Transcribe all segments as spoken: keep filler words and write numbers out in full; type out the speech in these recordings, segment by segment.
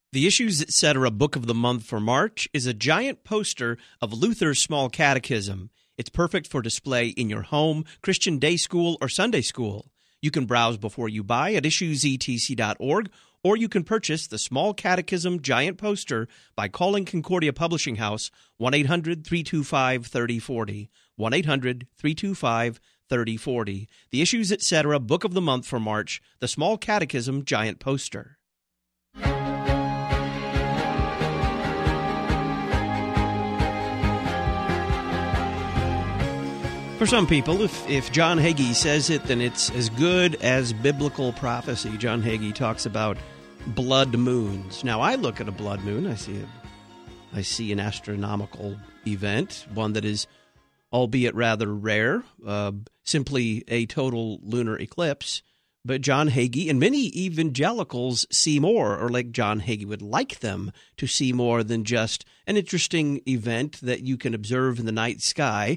The Issues Etc. Book of the Month for March is a giant poster of Luther's Small Catechism. It's perfect for display in your home, Christian day school, or Sunday school. You can browse before you buy at issues e t c dot org, or you can purchase the Small Catechism giant poster by calling Concordia Publishing House one eight hundred three two five three oh four oh, one eight hundred three two five three oh four oh. The Issues Etc. Book of the Month for March, the Small Catechism giant poster. For some people, if, if John Hagee says it, then it's as good as biblical prophecy. John Hagee talks about blood moons. Now, I look at a blood moon, I see a, I see an astronomical event, one that is, albeit rather rare, uh, simply a total lunar eclipse. But John Hagee and many evangelicals see more, or like John Hagee would like them to see more than just an interesting event that you can observe in the night sky.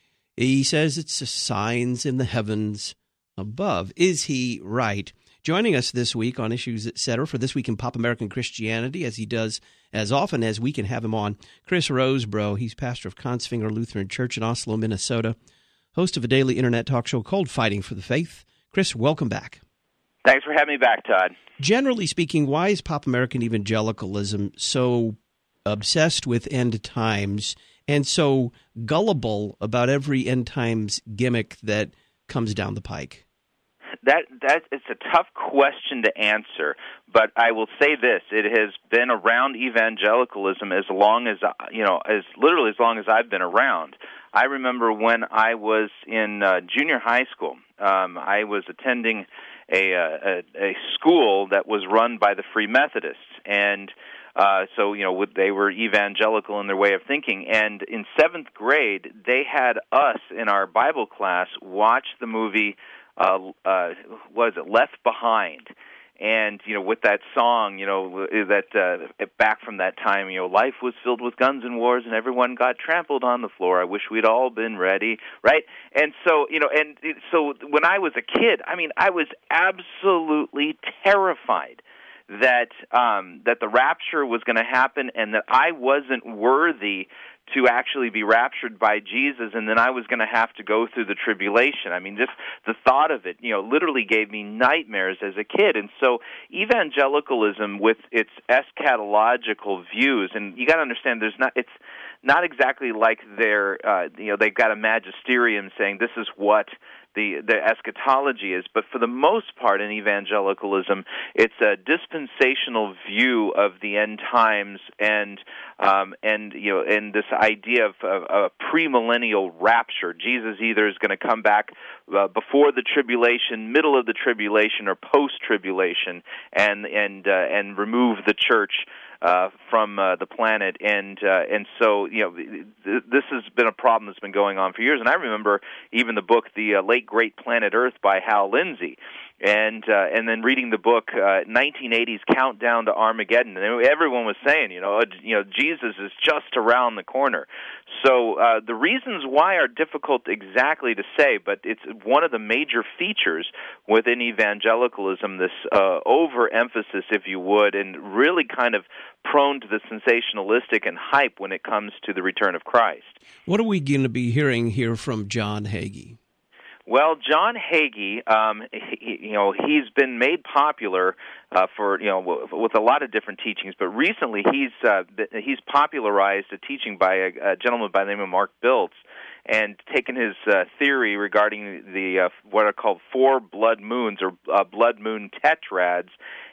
He says it's signs in the heavens above. Is he right? Joining us this week on Issues Etc. for This Week in Pop American Christianity, as he does as often as we can have him on, Chris Rosebrough. He's pastor of Kongsvinger Lutheran Church in Oslo, Minnesota, host of a daily internet talk show called Fighting for the Faith. Chris, welcome back. Thanks for having me back, Todd. Generally speaking, why is pop American evangelicalism so obsessed with end times and so gullible about every end times gimmick that comes down the pike? That that it's a tough question to answer, but I will say this: it has been around evangelicalism as long as you know, as literally as long as I've been around. I remember when I was in uh, junior high school. Um, I was attending a, a a school that was run by the Free Methodists, and Uh, so, you know, they were evangelical in their way of thinking. And in seventh grade, they had us in our Bible class watch the movie, uh, uh, what is it, Left Behind. And, you know, with that song, you know, that uh, back from that time, you know, life was filled with guns and wars and everyone got trampled on the floor. I wish we'd all been ready, right? And so, you know, and so when I was a kid, I mean, I was absolutely terrified that um, that the rapture was going to happen and that I wasn't worthy to actually be raptured by Jesus, and then I was going to have to go through the tribulation. I mean, just the thought of it, you know, literally gave me nightmares as a kid. And so evangelicalism with its eschatological views, and you got to understand there's not it's not exactly like they're, uh, you know, they've got a magisterium saying this is what the the eschatology is, but for the most part in evangelicalism, it's a dispensational view of the end times and um, and you know and this idea of, of a premillennial rapture. Jesus either is going to come back uh, before the tribulation, middle of the tribulation, or post tribulation, and and uh, and remove the church Uh, from uh, the planet, and uh, and so you know th- this has been a problem that's been going on for years. And I remember even the book, The uh, Late Great Planet Earth by Hal Lindsey, and uh, and then reading the book uh, nineteen eighties Countdown to Armageddon. And everyone was saying, you know, uh, you know, Jesus is just around the corner. So uh, the reasons why are difficult exactly to say, but it's one of the major features within evangelicalism, this uh, overemphasis, if you would, and really kind of prone to the sensationalistic and hype when it comes to the return of Christ. What are we going to be hearing here from John Hagee? Well, John Hagee, um, he, you know, he's been made popular uh, for you know w- with a lot of different teachings, but recently he's uh, he's popularized a teaching by a, a gentleman by the name of Mark Biltz, and taken his uh, theory regarding the uh, what are called four blood moons or uh, blood moon tetrads,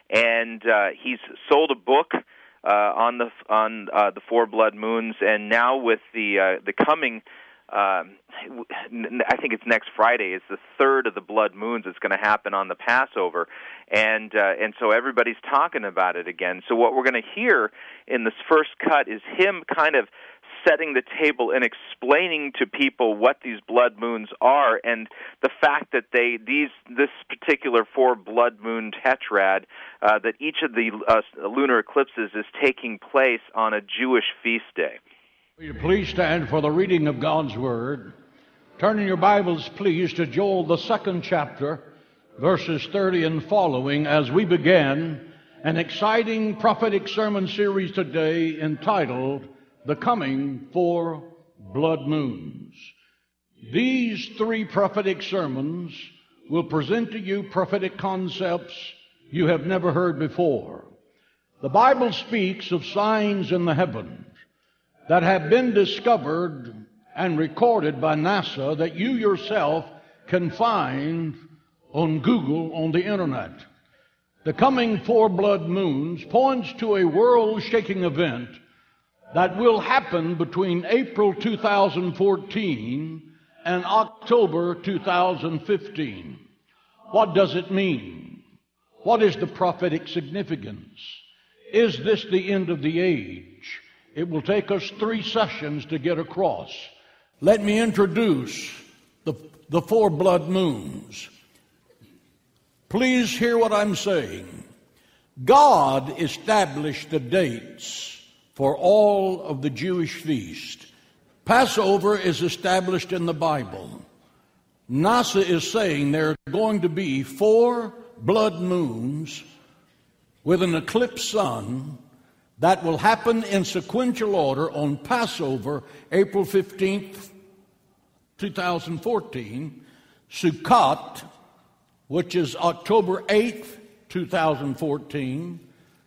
and uh, he's sold a book uh, on the on uh, the four blood moons, and now with the uh, the coming. Um, I think it's next Friday. It's the third of the blood moons that's going to happen on the Passover, and uh, and so everybody's talking about it again. So what we're going to hear in this first cut is him kind of setting the table and explaining to people what these blood moons are, and the fact that they these this particular four blood moon tetrad uh, that each of the uh, lunar eclipses is taking place on a Jewish feast day. Will you please stand for the reading of God's Word? Turn in your Bibles, please, to Joel, the second chapter, verses thirty and following, as we begin an exciting prophetic sermon series today entitled The Coming Four Blood Moons. These three prophetic sermons will present to you prophetic concepts you have never heard before. The Bible speaks of signs in the heavens that have been discovered and recorded by NASA that you yourself can find on Google, on the internet. The coming four blood moons points to a world-shaking event that will happen between April two thousand fourteen and October two thousand fifteen. What does it mean? What is the prophetic significance? Is this the end of the age? It will take us three sessions to get across. Let me introduce the, the four blood moons. Please hear what I'm saying. God established the dates for all of the Jewish feasts. Passover is established in the Bible. NASA is saying there are going to be four blood moons with an eclipse sun that will happen in sequential order on Passover, April fifteenth, two thousand fourteen, Sukkot, which is October eighth, two thousand fourteen,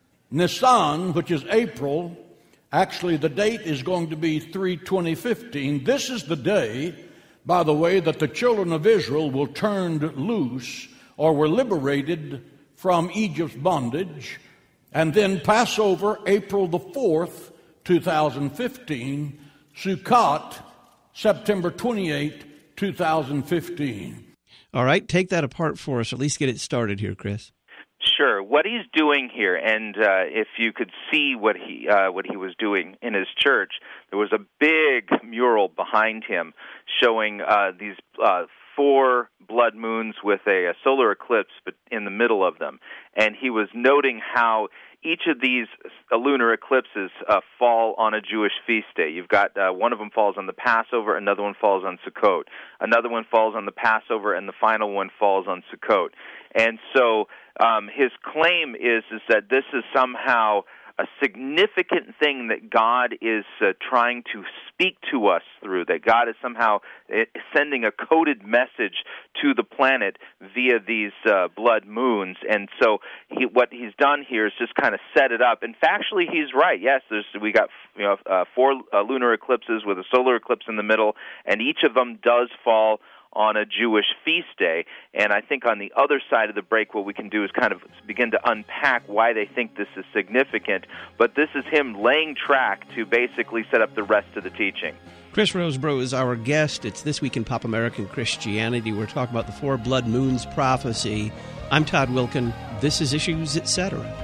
Nisan, which is April. Actually, the date is going to be three twenty fifteen. This is the day, by the way, that the children of Israel were turned loose or were liberated from Egypt's bondage. And then Passover, April the fourth, two thousand fifteen. Sukkot, September twenty-eighth, two thousand fifteen. All right, take that apart for us. At least get it started here, Chris. Sure. What he's doing here, and uh, if you could see what he uh, what he was doing in his church, there was a big mural behind him showing uh, these uh, four blood moons with a, a solar eclipse in the middle of them, and he was noting how each of these uh, lunar eclipses uh, fall on a Jewish feast day. You've got uh, one of them falls on the Passover, another one falls on Sukkot, another one falls on the Passover, and the final one falls on Sukkot. And so um, his claim is is that this is somehow a significant thing that God is uh, trying to speak to us through, that God is somehow uh, sending a coded message to the planet via these uh, blood moons. And so he, what he's done here is just kind of set it up. And factually, he's right. Yes, there's, we got you know uh, four uh, lunar eclipses with a solar eclipse in the middle, and each of them does fall on a Jewish feast day. And I think on the other side of the break, what we can do is kind of begin to unpack why they think this is significant. But this is him laying track to basically set up the rest of the teaching. Chris Rosebrough is our guest. It's This Week in Pop American Christianity. We're talking about the Four Blood Moons prophecy. I'm Todd Wilken. This is Issues, et cetera.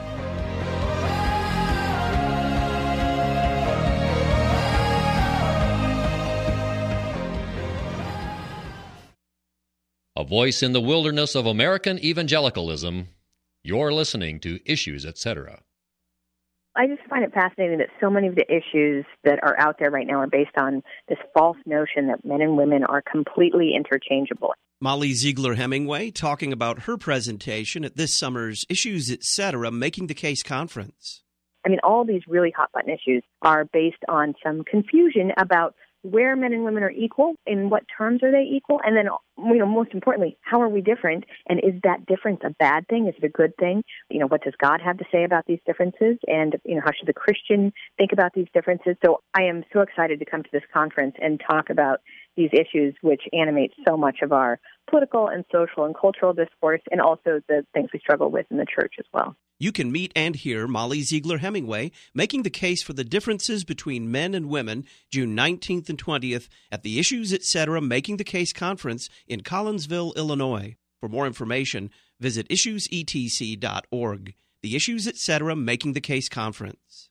A voice in the wilderness of American evangelicalism. You're listening to Issues, et cetera. I just find it fascinating that so many of the issues that are out there right now are based on this false notion that men and women are completely interchangeable. Molly Ziegler Hemingway talking about her presentation at this summer's Issues, et cetera. Making the Case conference. I mean, all these really hot-button issues are based on some confusion about where men and women are equal, in what terms are they equal, and then, you know, most importantly, how are we different, and is that difference a bad thing? Is it a good thing? You know, what does God have to say about these differences, and, you know, how should the Christian think about these differences? So I am so excited to come to this conference and talk about these issues which animate so much of our political and social and cultural discourse, and also the things we struggle with in the church as well. You can meet and hear Molly Ziegler Hemingway making the case for the differences between men and women June nineteenth and twentieth at the Issues, et cetera. Making the Case conference in Collinsville, Illinois. For more information, visit issues e t c dot org. The Issues, et cetera. Making the Case conference.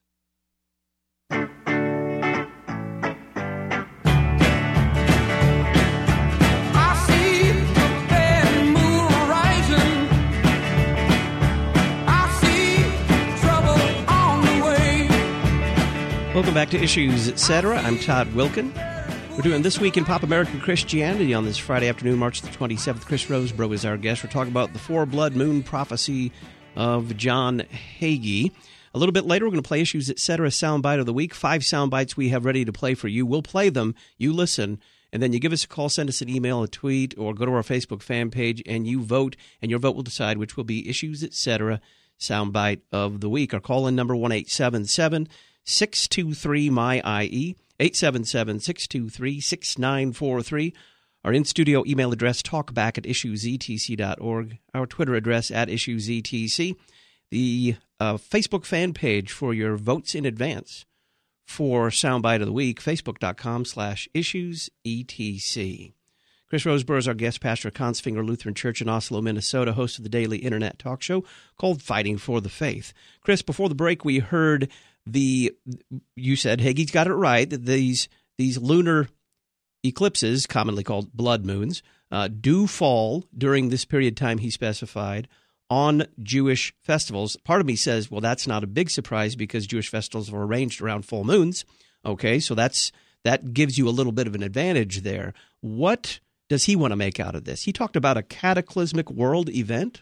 Welcome back to Issues, et cetera. I'm Todd Wilken. We're doing This Week in Pop American Christianity on this Friday afternoon, March the twenty-seventh. Chris Rosebrough is our guest. We're talking about the four blood moon prophecy of John Hagee. A little bit later, we're going to play Issues, et cetera. Soundbite of the week. Five sound bites we have ready to play for you. We'll play them. You listen. And then you give us a call, send us an email, a tweet, or go to our Facebook fan page, and you vote. And your vote will decide which will be Issues, et cetera. Soundbite of the week. Our call-in number, one eight seven seven, six two three, M Y I E, eight seven seven, six two three, six nine four three. Our in-studio email address, talkback at issues e t c dot org. Our Twitter address, at issues e t c. The uh, Facebook fan page for your votes in advance for Soundbite of the Week, facebook.com slash issues etc. Chris Roseborough is our guest pastor at Consfinger Lutheran Church in Oslo, Minnesota, host of the daily internet talk show called Fighting for the Faith. Chris, before the break, we heard the, you said Hagee's got it right, that these, these lunar eclipses, commonly called blood moons, uh, do fall during this period of time he specified on Jewish festivals. Part of me says, well, that's not a big surprise because Jewish festivals are arranged around full moons. Okay, so that's that gives you a little bit of an advantage there. What does he want to make out of this? He talked about a cataclysmic world event.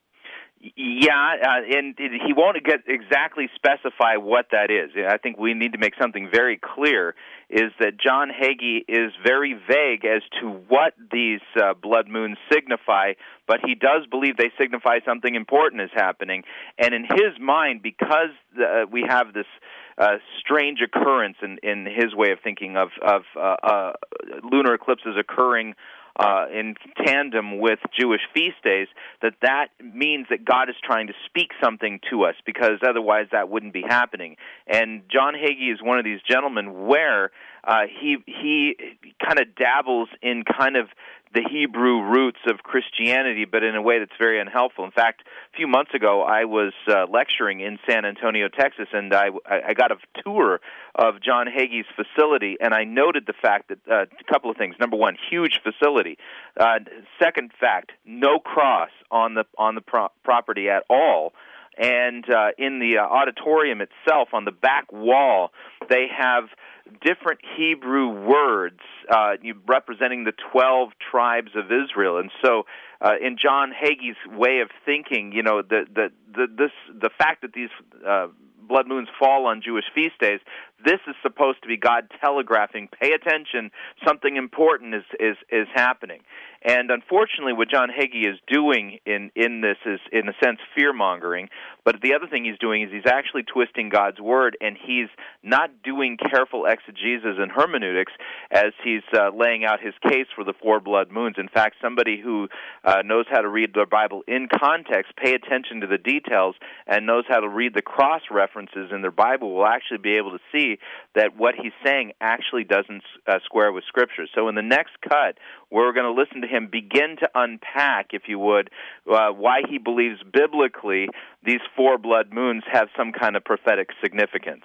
Yeah, uh, and he won't get exactly specify what that is. I think we need to make something very clear, is that John Hagee is very vague as to what these uh, blood moons signify, but he does believe they signify something important is happening. And in his mind, because uh, we have this uh, strange occurrence in, in his way of thinking of, of uh, uh, lunar eclipses occurring Uh, in tandem with Jewish feast days, that that means that God is trying to speak something to us, because otherwise that wouldn't be happening. And John Hagee is one of these gentlemen where uh, he he kind of dabbles in kind of the Hebrew roots of Christianity, but in a way that's very unhelpful. In fact, a few months ago, I was uh, lecturing in San Antonio, Texas, and I, I got a tour of John Hagee's facility, and I noted the fact that uh, a couple of things. Number one, huge facility. Uh, second fact, no cross on the on the pro- property at all. And uh, in the uh, auditorium itself, on the back wall, they have different Hebrew words uh, representing the twelve tribes of Israel. And so uh, in John Hagee's way of thinking, you know, the the, the this the fact that these uh, blood moons fall on Jewish feast days, this is supposed to be God telegraphing, pay attention, something important is is, is happening. And unfortunately, what John Hagee is doing in, in this is, in a sense, fear-mongering. But the other thing he's doing is he's actually twisting God's word, and he's not doing careful exegesis and hermeneutics as he's uh, laying out his case for the four blood moons. In fact, somebody who uh, knows how to read the Bible in context, pay attention to the details, and knows how to read the cross-references in their Bible will actually be able to see that what he's saying actually doesn't uh, square with Scripture. So in the next cut, we're going to listen to him begin to unpack, if you would, uh, why he believes biblically these four blood moons have some kind of prophetic significance.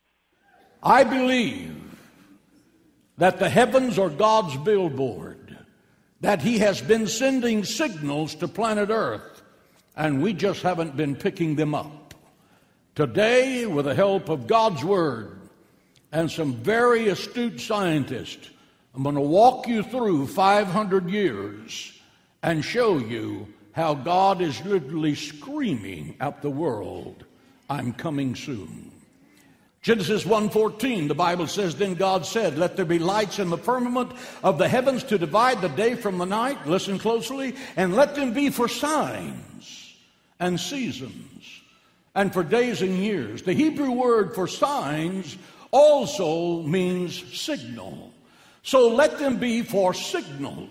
I believe that the heavens are God's billboard, that he has been sending signals to planet Earth, and we just haven't been picking them up. Today, with the help of God's Word and some very astute scientists, I'm going to walk you through five hundred years and show you how God is literally screaming at the world, I'm coming soon. Genesis one fourteen, the Bible says, Then God said, Let there be lights in the firmament of the heavens to divide the day from the night, listen closely, and let them be for signs and seasons and for days and years. The Hebrew word for signs also means signal. So let them be for signals.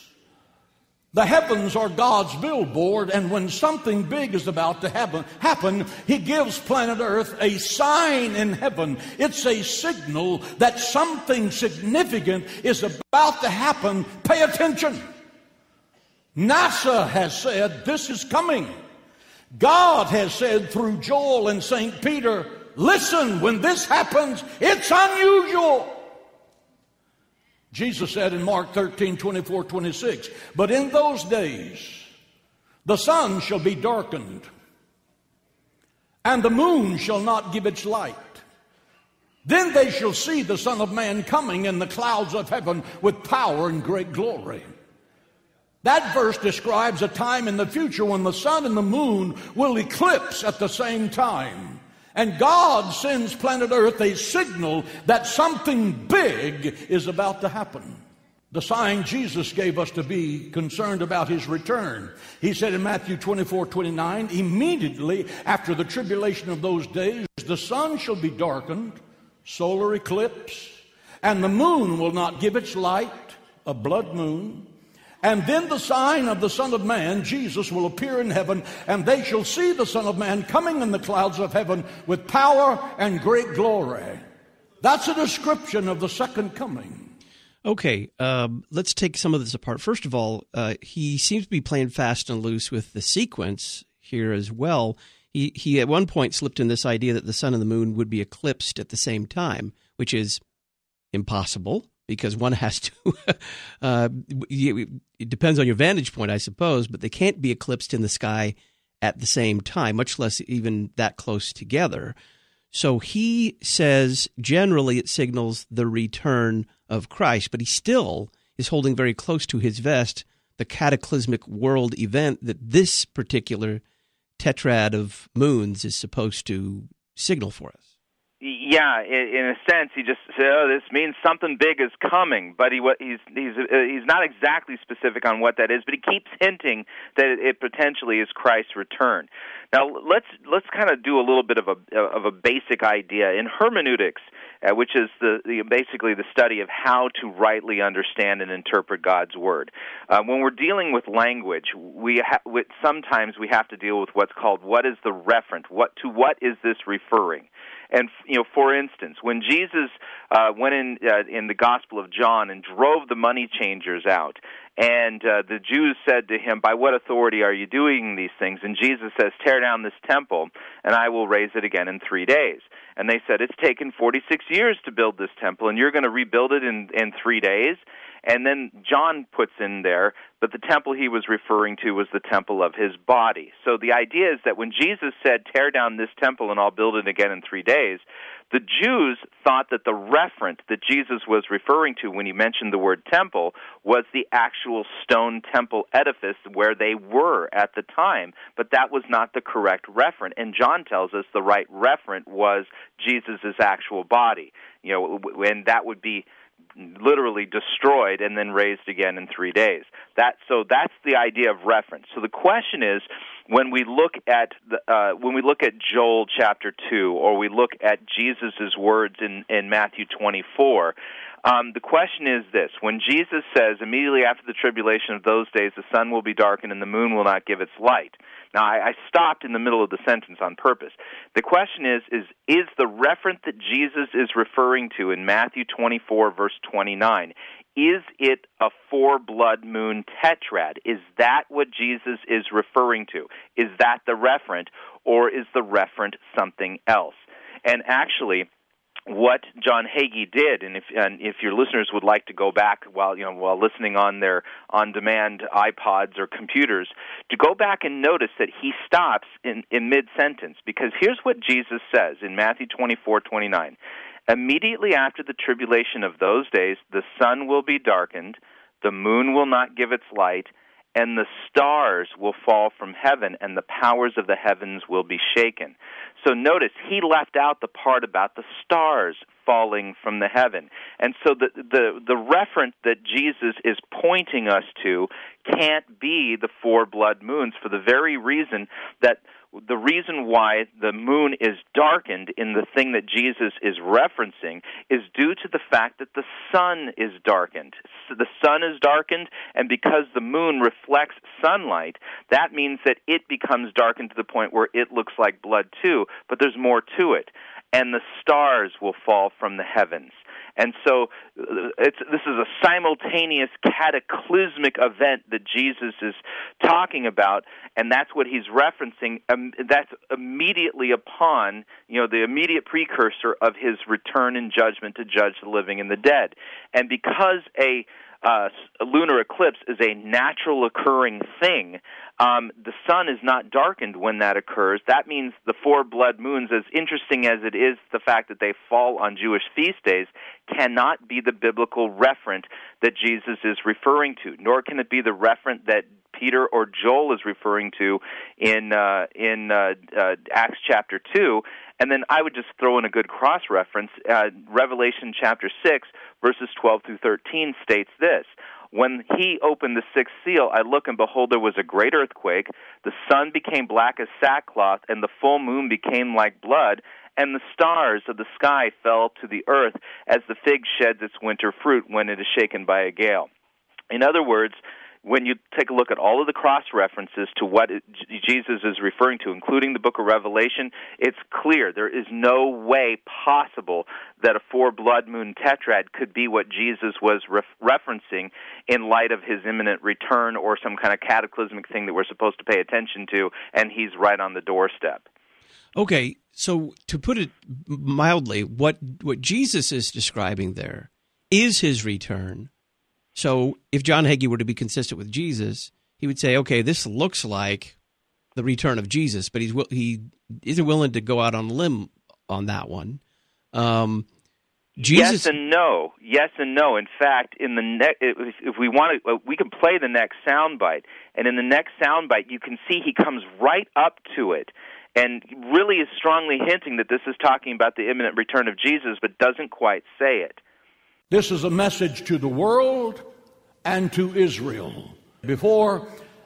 The heavens are God's billboard, and when something big is about to happen, happen, he gives planet Earth a sign in heaven. It's a signal that something significant is about to happen. Pay attention. NASA has said this is coming. God has said through Joel and Saint Peter, listen, when this happens, it's unusual. Jesus said in Mark thirteen, twenty-four, twenty-six, But in those days the sun shall be darkened, and the moon shall not give its light. Then they shall see the Son of Man coming in the clouds of heaven with power and great glory. That verse describes a time in the future when the sun and the moon will eclipse at the same time. And God sends planet Earth a signal that something big is about to happen. The sign Jesus gave us to be concerned about his return. He said in Matthew twenty-four twenty-nine, immediately after the tribulation of those days, the sun shall be darkened, solar eclipse, and the moon will not give its light, a blood moon. And then the sign of the Son of Man, Jesus, will appear in heaven, and they shall see the Son of Man coming in the clouds of heaven with power and great glory. That's a description of the second coming. Okay, um, let's take some of this apart. First of all, uh, he seems to be playing fast and loose with the sequence here as well. He, he at one point slipped in this idea that the sun and the moon would be eclipsed at the same time, which is impossible. Because one has to, uh, it depends on your vantage point, I suppose, but they can't be eclipsed in the sky at the same time, much less even that close together. So he says generally it signals the return of Christ, but he still is holding very close to his vest the cataclysmic world event that this particular tetrad of moons is supposed to signal for us. Yeah, in a sense, he just said, "Oh, this means something big is coming." But he he's he's he's not exactly specific on what that is. But he keeps hinting that it potentially is Christ's return. Now, let's let's kind of do a little bit of a of a basic idea in hermeneutics, uh, which is the, the basically the study of how to rightly understand and interpret God's word. Uh, when we're dealing with language, we ha- with, sometimes we have to deal with what's called what is the referent. What to what is this referring? And, you know, for instance, when Jesus uh, went in uh, in the Gospel of John and drove the money changers out, and uh, the Jews said to him, "By what authority are you doing these things?" And Jesus says, "Tear down this temple, and I will raise it again in three days." And they said, "It's taken forty-six years to build this temple, and you're going to rebuild it in, in three days?" And then John puts in there, but the temple he was referring to was the temple of his body. So the idea is that when Jesus said, "Tear down this temple and I'll build it again in three days," the Jews thought that the referent that Jesus was referring to when he mentioned the word temple was the actual stone temple edifice where they were at the time, but that was not the correct referent. And John tells us the right referent was Jesus' actual body. You know, and that would be literally destroyed and then raised again in three days. That so that's the idea of reference. So the question is, when we look at the, uh, when we look at Joel chapter two, or we look at Jesus' words in, in Matthew twenty-four, um, the question is this: when Jesus says, "Immediately after the tribulation of those days, the sun will be darkened and the moon will not give its light." Now, I, I stopped in the middle of the sentence on purpose. The question is, is, is the referent that Jesus is referring to in Matthew twenty-four, verse twenty-nine, is it a four-blood moon tetrad? Is that what Jesus is referring to? Is that the referent, or is the referent something else? And actually, what John Hagee did, and if and if your listeners would like to go back while you know while listening on their on-demand iPods or computers, to go back and notice that he stops in, in mid-sentence, because here's what Jesus says in Matthew twenty-four twenty-nine. "Immediately after the tribulation of those days, the sun will be darkened, the moon will not give its light, and the stars will fall from heaven, and the powers of the heavens will be shaken." So notice, he left out the part about the stars falling from the heaven. And so the the, the reference that Jesus is pointing us to can't be the four blood moons, for the very reason that the reason why the moon is darkened in the thing that Jesus is referencing is due to the fact that the sun is darkened. So the sun is darkened, and because the moon reflects sunlight, that means that it becomes darkened to the point where it looks like blood too, but there's more to it. And the stars will fall from the heavens. And so it's, this is a simultaneous cataclysmic event that Jesus is talking about, and that's what he's referencing. Um, that's immediately upon, you know, the immediate precursor of his return in judgment to judge the living and the dead. And because a uh, a lunar eclipse is a natural occurring thing. Um, the sun is not darkened when that occurs. That means the four blood moons, as interesting as it is the fact that they fall on Jewish feast days, cannot be the biblical referent that Jesus is referring to, nor can it be the referent that Peter or Joel is referring to in uh, in uh, uh, Acts chapter two. And then I would just throw in a good cross-reference. Uh, Revelation chapter six, verses twelve through thirteen states this: when he opened the sixth seal, I looked, and behold, there was a great earthquake. The sun became black as sackcloth, and the full moon became like blood, and the stars of the sky fell to the earth as the fig sheds its winter fruit when it is shaken by a gale. In other words, when you take a look at all of the cross-references to what it, Jesus is referring to, including the book of Revelation, it's clear there is no way possible that a four-blood moon tetrad could be what Jesus was ref- referencing in light of his imminent return or some kind of cataclysmic thing that we're supposed to pay attention to, and he's right on the doorstep. Okay, so to put it mildly, what what Jesus is describing there is his return. So if John Hagee were to be consistent with Jesus, he would say, okay, this looks like the return of Jesus, but he's he isn't willing to go out on a limb on that one. Um, Jesus, yes and no. Yes and no. In fact, in the ne- if, if we want to, we can play the next soundbite, and in the next soundbite, you can see he comes right up to it, and really is strongly hinting that this is talking about the imminent return of Jesus, but doesn't quite say it. This is a message to the world and to Israel. Before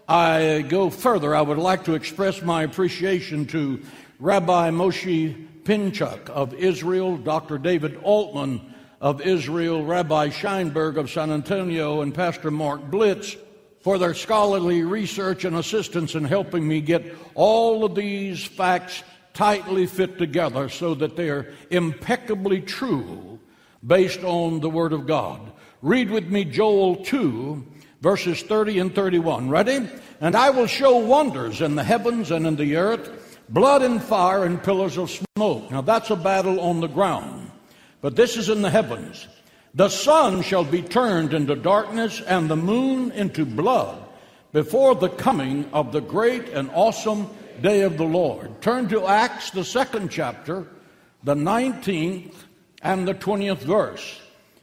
I go further, I would like to express my appreciation to Rabbi Moshe Pinchuk of Israel, Doctor David Altman of Israel, Rabbi Scheinberg of San Antonio, and Pastor Mark Blitz for their scholarly research and assistance in helping me get all of these facts tightly fit together so that they are impeccably true based on the Word of God. Read with me Joel two, verses thirty and thirty-one. Ready? And I will show wonders in the heavens and in the earth, blood and fire and pillars of smoke. Now that's a battle on the ground, but this is in the heavens. The sun shall be turned into darkness and the moon into blood before the coming of the great and awesome day of the Lord. Turn to Acts, the second chapter, the nineteenth and the twentieth verse.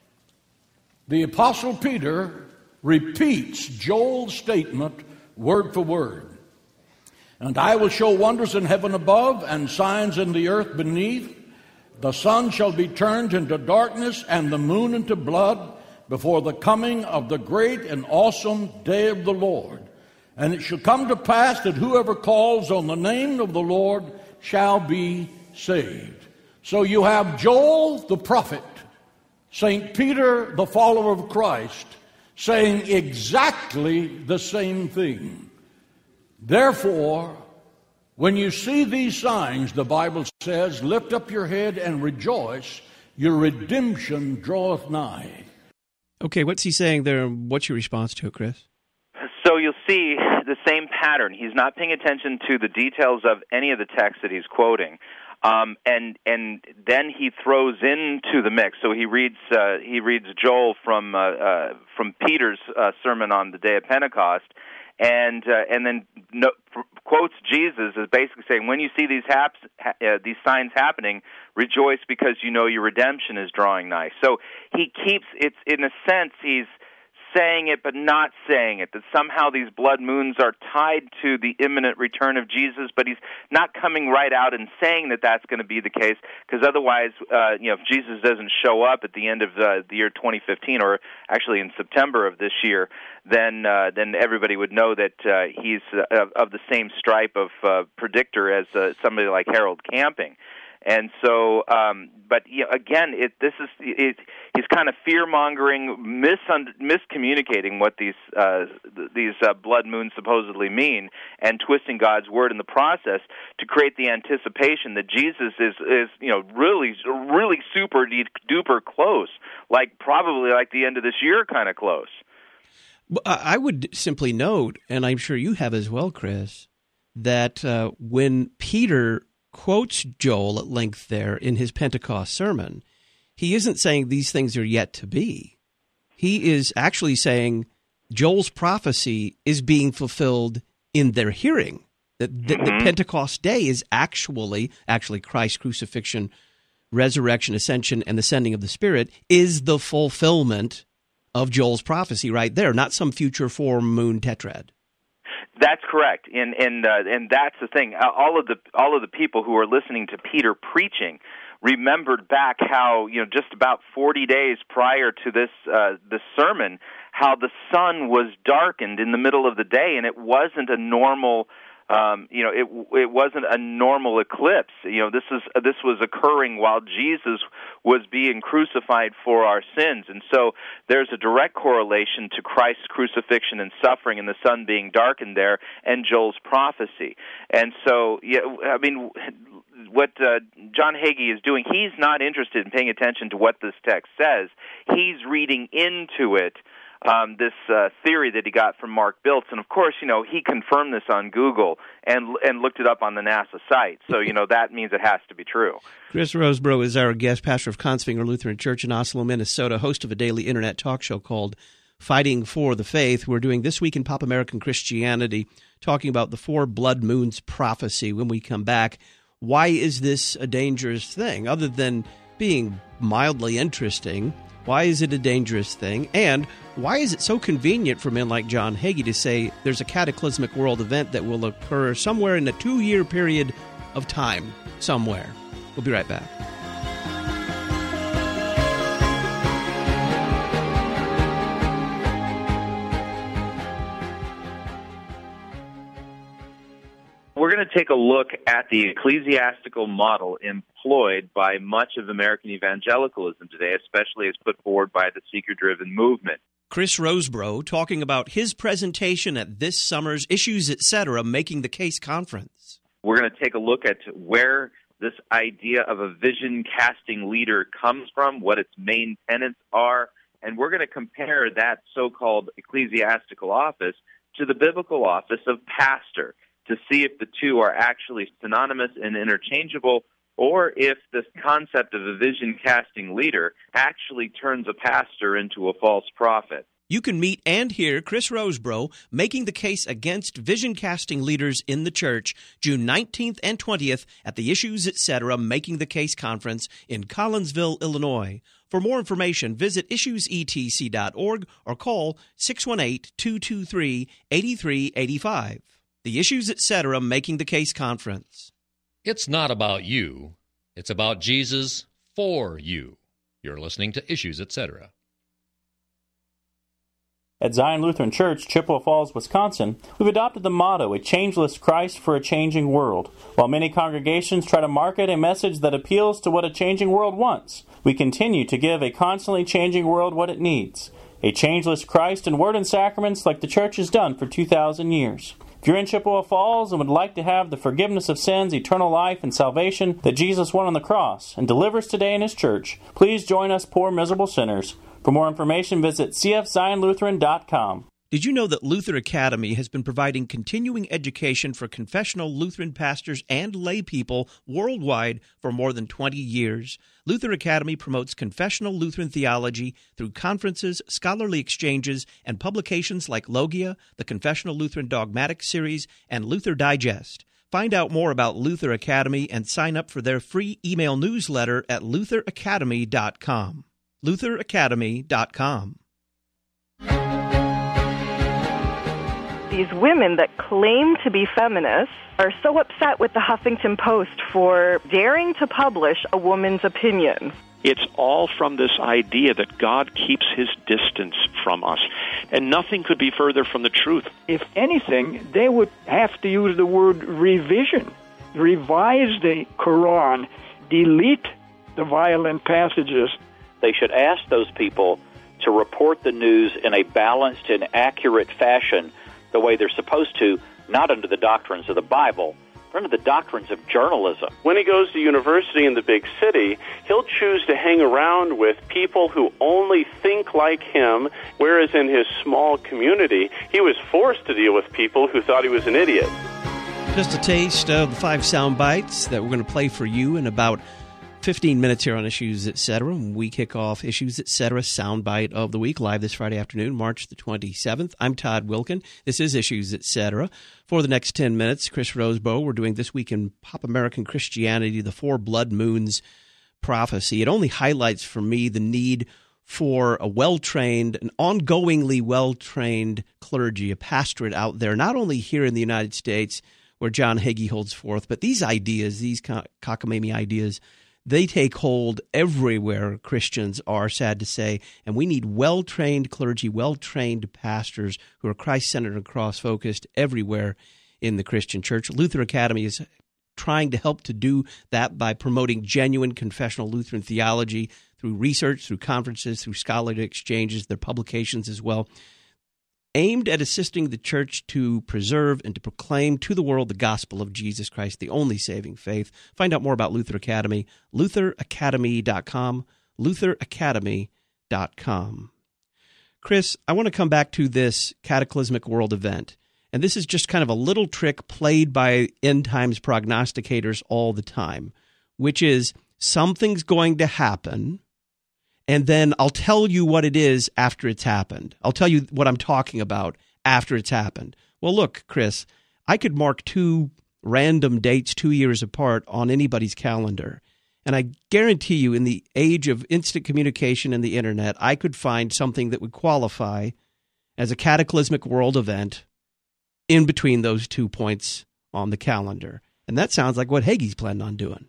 The Apostle Peter repeats Joel's statement word for word. And I will show wonders in heaven above and signs in the earth beneath. The sun shall be turned into darkness and the moon into blood before the coming of the great and awesome day of the Lord. And it shall come to pass that whoever calls on the name of the Lord shall be saved. So you have Joel the prophet, Saint Peter the follower of Christ, saying exactly the same thing. Therefore, when you see these signs, the Bible says, lift up your head and rejoice, your redemption draweth nigh. Okay, what's he saying there? What's your response to it, Chris? So you'll see the same pattern. He's not paying attention to the details of any of the texts that he's quoting. Um, and and then he throws into the mix. So he reads uh, he reads Joel from uh, uh, from Peter's uh, sermon on the day of Pentecost, and uh, and then no, quotes Jesus as basically saying, when you see these haps, uh, these signs happening, rejoice because you know your redemption is drawing nigh. So he keeps it's in a sense he's saying it but not saying it, that somehow these blood moons are tied to the imminent return of Jesus, but he's not coming right out and saying that that's going to be the case, because otherwise, uh, you know, if Jesus doesn't show up at the end of uh, the year twenty fifteen, or actually in September of this year, then uh, then everybody would know that uh, he's uh, of the same stripe of uh, predictor as uh, somebody like Harold Camping. And so, um, but you know, again, it, this is it, he's kind of fear mongering, mis- miscommunicating what these uh, these uh, blood moons supposedly mean, and twisting God's word in the process to create the anticipation that Jesus is is you know really really super duper close, like probably like the end of this year, kind of close. I would simply note, and I'm sure you have as well, Chris, that uh, when Peter quotes Joel at length there in his Pentecost sermon, he isn't saying these things are yet to be. he is actually saying Joel's prophecy is being fulfilled in their hearing. That the, mm-hmm. the Pentecost day is actually, actually Christ's crucifixion, resurrection, ascension, and the sending of the Spirit is the fulfillment of Joel's prophecy right there, not some future form moon tetrad. That's correct, and and uh, and that's the thing. All of the all of the people who are listening to Peter preaching remembered back how, you know, just about forty days prior to this uh, this sermon, how the sun was darkened in the middle of the day, and it wasn't a normal. Um, you know, it it wasn't a normal eclipse. You know, this is this was occurring while Jesus was being crucified for our sins, and so there's a direct correlation to Christ's crucifixion and suffering, and the sun being darkened there, and Joel's prophecy. And so, yeah, I mean, what uh, John Hagee is doing, he's not interested in paying attention to what this text says. He's reading into it. Um, this uh, theory that he got from Mark Biltz, and of course, you know, he confirmed this on Google and and looked it up on the NASA site. So, you know, that means it has to be true. Chris Rosebrough is our guest, pastor of Kongsvinger Lutheran Church in Oslo, Minnesota, host of a daily internet talk show called Fighting for the Faith. We're doing This Week in Pop American Christianity, talking about the four blood moons prophecy. When we come back, why is this a dangerous thing? Other than being mildly interesting, why is it a dangerous thing? And why is it so convenient for men like John Hagee to say there's a cataclysmic world event that will occur somewhere in a two-year period of time, somewhere? We'll be right back. We're going to take a look at the ecclesiastical model employed by much of American evangelicalism today, especially as put forward by the seeker-driven movement. Chris Rosebrough talking about his presentation at this summer's Issues, et cetera, Making the Case conference. We're going to take a look at where this idea of a vision-casting leader comes from, what its main tenets are, and we're going to compare that so-called ecclesiastical office to the biblical office of pastor, to see if the two are actually synonymous and interchangeable, or if this concept of a vision-casting leader actually turns a pastor into a false prophet. You can meet and hear Chris Rosebrough making the case against vision-casting leaders in the church June nineteenth and twentieth at the Issues, et cetera, Making the Case conference in Collinsville, Illinois. For more information, visit issues e t c dot org or call six one eight, two two three, eight three eight five. The Issues, et cetera, Making the Case conference. It's not about you. It's about Jesus for you. You're listening to Issues, et cetera. At Zion Lutheran Church, Chippewa Falls, Wisconsin, we've adopted the motto, a changeless Christ for a changing world. While many congregations try to market a message that appeals to what a changing world wants, we continue to give a constantly changing world what it needs. A changeless Christ in word and sacraments like the Church has done for two thousand years. If you're in Chippewa Falls and would like to have the forgiveness of sins, eternal life, and salvation that Jesus won on the cross and delivers today in His church, please join us poor miserable sinners. For more information, visit c f zion lutheran dot com. Did you know that Luther Academy has been providing continuing education for confessional Lutheran pastors and lay people worldwide for more than twenty years? Luther Academy promotes confessional Lutheran theology through conferences, scholarly exchanges, and publications like Logia, the Confessional Lutheran Dogmatic Series, and Luther Digest. Find out more about Luther Academy and sign up for their free email newsletter at luther academy dot com. luther academy dot com. These women that claim to be feminists are so upset with the Huffington Post for daring to publish a woman's opinion. It's all from this idea that God keeps His distance from us, and nothing could be further from the truth. If anything, they would have to use the word revision, revise the Quran, delete the violent passages. They should ask those people to report the news in a balanced and accurate fashion, the way they're supposed to, not under the doctrines of the Bible, but under the doctrines of journalism. When he goes to university in the big city, he'll choose to hang around with people who only think like him, whereas in his small community, he was forced to deal with people who thought he was an idiot. Just a taste of the five sound bites that we're going to play for you in about fifteen minutes here on Issues Etc. We kick off Issues Etc. Soundbite of the Week live this Friday afternoon, March the twenty-seventh. I'm Todd Wilkin. This is Issues Etc. For the next ten minutes, Chris Rosebow, we're doing This Week in Pop American Christianity, the Four Blood Moons prophecy. It only highlights for me the need for a well-trained, an ongoingly well-trained clergy, a pastorate out there, not only here in the United States where John Hagee holds forth, but these ideas, these co- cockamamie ideas, they take hold everywhere Christians are, sad to say, and we need well-trained clergy, well-trained pastors who are Christ-centered and cross-focused everywhere in the Christian church. Luther Academy is trying to help to do that by promoting genuine confessional Lutheran theology through research, through conferences, through scholarly exchanges, their publications as well, aimed at assisting the church to preserve and to proclaim to the world the gospel of Jesus Christ, the only saving faith. Find out more about Luther Academy, luther academy dot com, luther academy dot com. Chris, I want to come back to this cataclysmic world event. And this is just kind of a little trick played by end times prognosticators all the time, which is something's going to happen, and then I'll tell you what it is after it's happened. I'll tell you what I'm talking about after it's happened. Well, look, Chris, I could mark two random dates two years apart on anybody's calendar, and I guarantee you in the age of instant communication and the internet, I could find something that would qualify as a cataclysmic world event in between those two points on the calendar. And that sounds like what Hagee's planning on doing.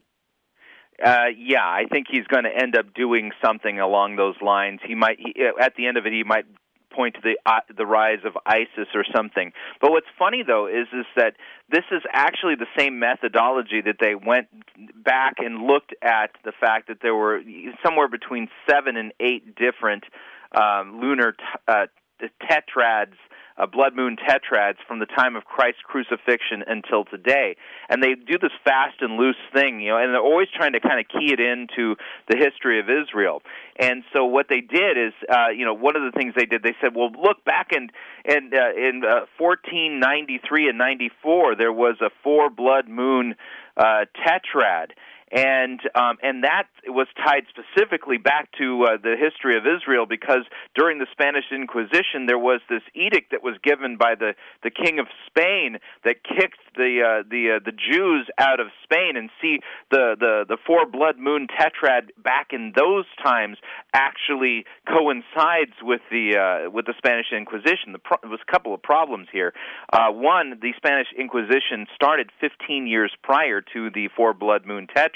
Uh, yeah, I think he's going to end up doing something along those lines. He might, he, at the end of it, he might point to the uh, the rise of ISIS or something. But what's funny though is is that this is actually the same methodology that they went back and looked at the fact that there were somewhere between seven and eight different um, lunar t- uh, tetrads. Uh, blood moon tetrads from the time of Christ's crucifixion until today. And they do this fast and loose thing, you know, and they're always trying to kind of key it into the history of Israel. And so what they did is, uh, you know, one of the things they did, they said, well, look, back in in, uh, in uh, fourteen ninety-three and ninety-four, there was a four blood moon uh, tetrad. And um, and that was tied specifically back to uh, the history of Israel, because during the Spanish Inquisition there was this edict that was given by the, the King of Spain that kicked the uh, the uh, the Jews out of Spain. And see, the, the, the four blood moon tetrad back in those times actually coincides with the uh, with the Spanish Inquisition. The pro- there was a couple of problems here. Uh, one, the Spanish Inquisition started fifteen years prior to the four blood moon tetrad.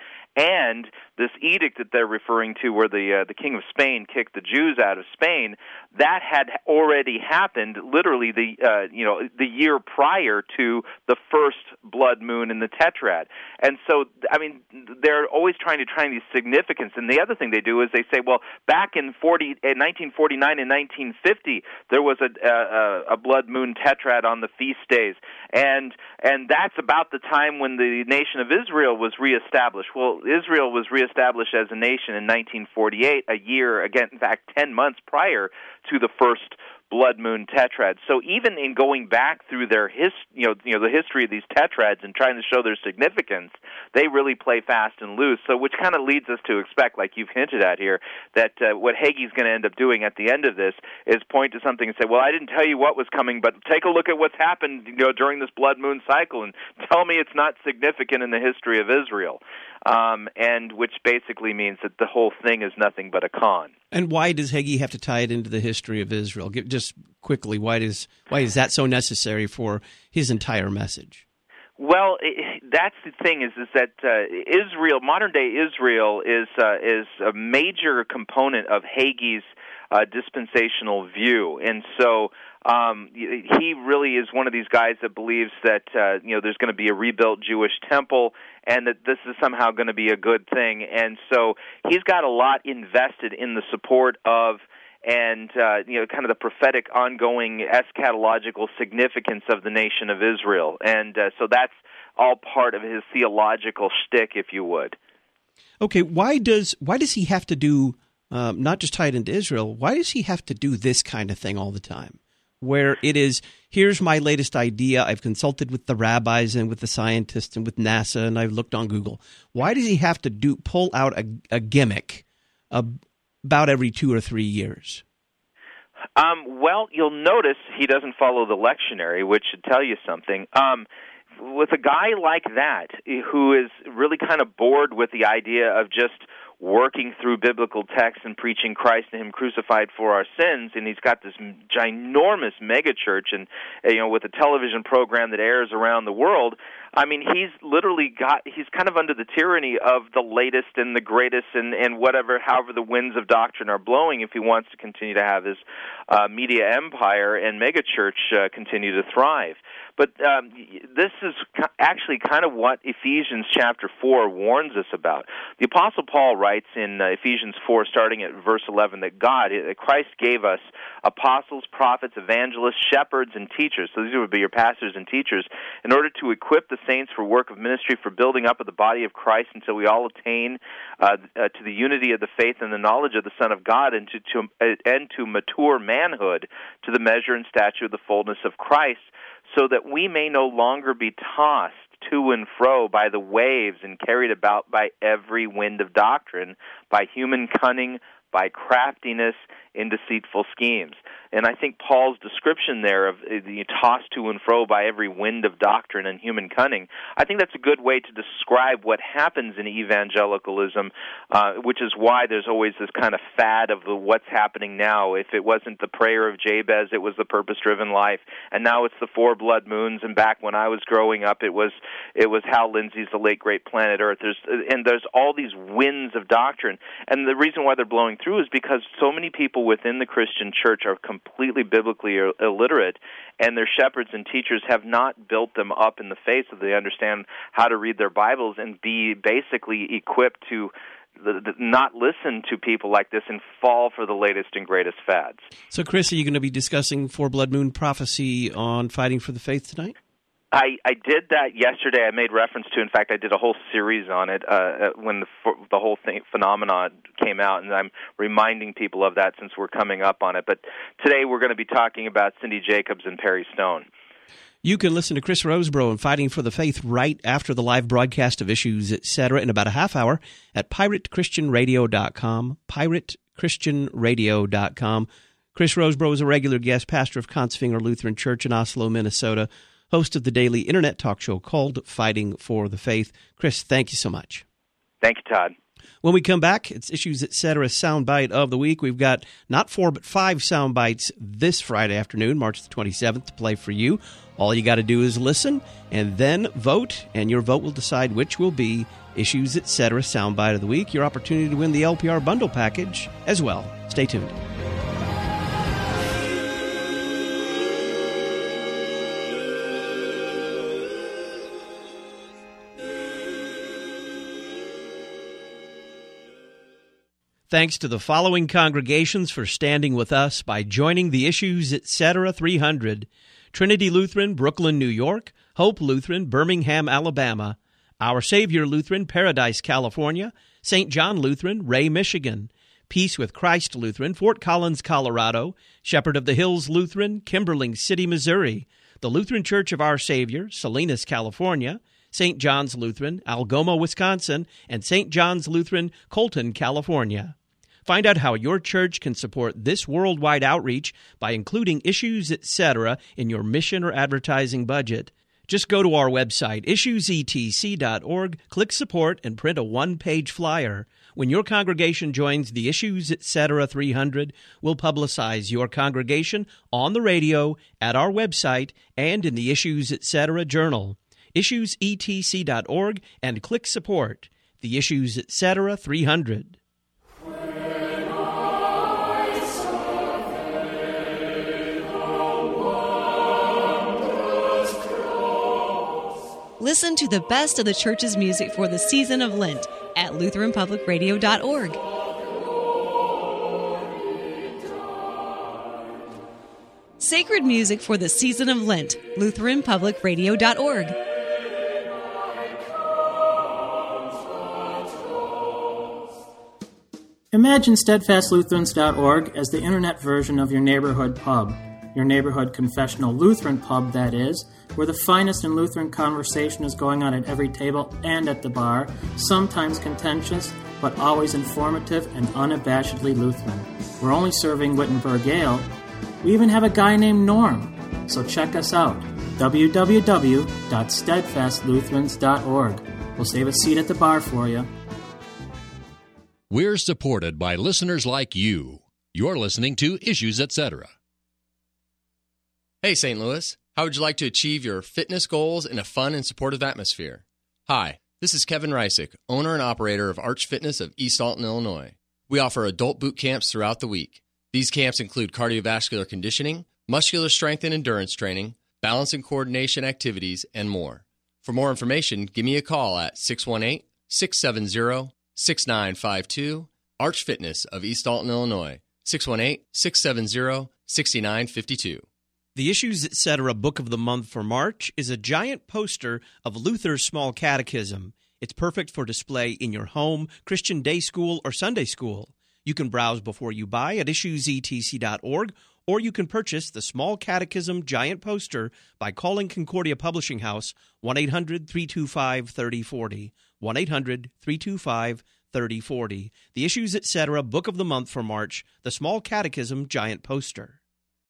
And this edict that they're referring to, where the uh, the King of Spain kicked the Jews out of Spain, that had already happened literally the uh, you know the year prior to the first blood moon in the tetrad. And so, I mean, they're always trying to find these significance. And the other thing they do is they say, well, back in forty, in nineteen forty-nine and nineteen fifty, there was a, a, a blood moon tetrad on the feast days, and and that's about the time when the nation of Israel was reestablished. Well, Israel was reestablished as a nation in nineteen forty-eight, a year, again, in fact, ten months prior to the first blood moon tetrad. So even in going back through their his, you know, you know, the history of these tetrads and trying to show their significance, they really play fast and loose. So which kind of leads us to expect, like you've hinted at here, that uh, what Hagee's going to end up doing at the end of this is point to something and say, well, I didn't tell you what was coming, but take a look at what's happened, you know, during this blood moon cycle, and tell me it's not significant in the history of Israel. Um, and which basically means that the whole thing is nothing but a con. And why does Hagee have to tie it into the history of Israel? Just quickly, why does why is that so necessary for his entire message? Well, it, that's the thing is is that uh, Israel, modern day Israel, is uh, is a major component of Hagee's uh, dispensational view, and so. Um, he really is one of these guys that believes that uh, you know there's going to be a rebuilt Jewish temple, and that this is somehow going to be a good thing. And so he's got a lot invested in the support of and uh, you know kind of the prophetic, ongoing eschatological significance of the nation of Israel. And uh, so that's all part of his theological shtick, if you would. Okay, why does why does he have to do um, not just tie it into Israel? Why does he have to do this kind of thing all the time? Where it is here's my latest idea. I've consulted with the rabbis and with the scientists and with NASA, and I've looked on Google. Why does he have to do pull out a, a gimmick uh, about every two or three years? Um, well, you'll notice he doesn't follow the lectionary, which should tell you something. Um, with a guy like that, who is really kind of bored with the idea of just working through biblical texts and preaching Christ and Him crucified for our sins, and he's got this ginormous megachurch, and you know, with a television program that airs around the world. I mean, he's literally got, he's kind of under the tyranny of the latest and the greatest and, and whatever, however the winds of doctrine are blowing, if he wants to continue to have his uh, media empire and megachurch uh, continue to thrive. But um, this is actually kind of what Ephesians chapter four warns us about. The Apostle Paul writes in uh, Ephesians four, starting at verse eleven, that God, that Christ gave us apostles, prophets, evangelists, shepherds, and teachers. So these would be your pastors and teachers, in order to equip the saints for work of ministry, for building up of the body of Christ until we all attain uh, uh, to the unity of the faith and the knowledge of the Son of God, and to, to uh, and to mature manhood, to the measure and stature of the fullness of Christ, so that we may no longer be tossed to and fro by the waves and carried about by every wind of doctrine, by human cunning, by craftiness in deceitful schemes. And I think Paul's description there of the tossed to and fro by every wind of doctrine and human cunning, I think that's a good way to describe what happens in evangelicalism, uh, which is why there's always this kind of fad of the what's happening now. If it wasn't the prayer of Jabez, it was the purpose-driven life, and now it's the four blood moons. And back when I was growing up, it was it was Hal Lindsey's The Late Great Planet Earth. There's and there's all these winds of doctrine, and the reason why they're blowing through is because so many people within the Christian church are completely biblically illiterate, and their shepherds and teachers have not built them up in the faith so they understand how to read their Bibles and be basically equipped to the, the, not listen to people like this and fall for the latest and greatest fads. So, Chris, are you going to be discussing Four Blood Moon prophecy on Fighting for the Faith tonight? I, I did that yesterday. I made reference to, in fact, I did a whole series on it uh, when the the whole thing, phenomenon came out, and I'm reminding people of that since we're coming up on it. But today we're going to be talking about Cindy Jacobs and Perry Stone. You can listen to Chris Rosebrough and Fighting for the Faith right after the live broadcast of Issues, et cetera, in about a half hour at pirate christian radio dot com, pirate christian radio dot com. Chris Rosebrough is a regular guest, pastor of Kongsvinger Lutheran Church in Oslo, Minnesota, host of the daily internet talk show called Fighting for the Faith. Chris, thank you so much. Thank you, Todd. When we come back, it's Issues, et cetera, soundbite of the week. We've got not four, but five soundbites this Friday afternoon, March the twenty-seventh, to play for you. All you got to do is listen and then vote, and your vote will decide which will be Issues, et cetera, soundbite of the week. Your opportunity to win the L P R bundle package as well. Stay tuned. Thanks to the following congregations for standing with us by joining the Issues, et cetera, three hundred. Trinity Lutheran, Brooklyn, New York. Hope Lutheran, Birmingham, Alabama. Our Savior Lutheran, Paradise, California. Saint John Lutheran, Ray, Michigan. Peace with Christ Lutheran, Fort Collins, Colorado. Shepherd of the Hills Lutheran, Kimberling City, Missouri. The Lutheran Church of Our Savior, Salinas, California. Saint John's Lutheran, Algoma, Wisconsin. And Saint John's Lutheran, Colton, California. Find out how your church can support this worldwide outreach by including Issues, et cetera, in your mission or advertising budget. Just go to our website, issues e t c dot org, click Support, and print a one-page flyer. When your congregation joins the Issues, et cetera, three hundred, we'll publicize your congregation on the radio, at our website, and in the Issues, et cetera, journal. issues e t c dot org, and click Support. The Issues, et cetera, three hundred. Listen to the best of the church's music for the season of Lent at lutheran public radio dot org. Sacred music for the season of Lent, lutheran public radio dot org. Imagine steadfast lutherans dot org as the internet version of your neighborhood pub. your neighborhood confessional Lutheran pub, that is, where the finest in Lutheran conversation is going on at every table and at the bar, sometimes contentious, but always informative and unabashedly Lutheran. We're only serving Wittenberg Ale. We even have a guy named Norm. So check us out, w w w dot steadfast lutherans dot org. We'll save a seat at the bar for you. We're supported by listeners like you. You're listening to Issues, et cetera. Hey, Saint Louis. How would you like to achieve your fitness goals in a fun and supportive atmosphere? Hi, this is Kevin Reisick, owner and operator of Arch Fitness of East Alton, Illinois. We offer adult boot camps throughout the week. These camps include cardiovascular conditioning, muscular strength and endurance training, balance and coordination activities, and more. For more information, give me a call at six one eight, six seven zero, six nine five two, Arch Fitness of East Alton, Illinois, six one eight, six seven zero, six nine five two. The Issues, et cetera. Book of the Month for March is a giant poster of Luther's Small Catechism. It's perfect for display in your home, Christian day school, or Sunday school. You can browse before you buy at issues e t c dot org, or you can purchase the Small Catechism giant poster by calling Concordia Publishing House, one eight hundred, three two five, three oh four oh, one eight hundred, three two five, three oh four oh. The Issues, et cetera. Book of the Month for March, the Small Catechism giant poster.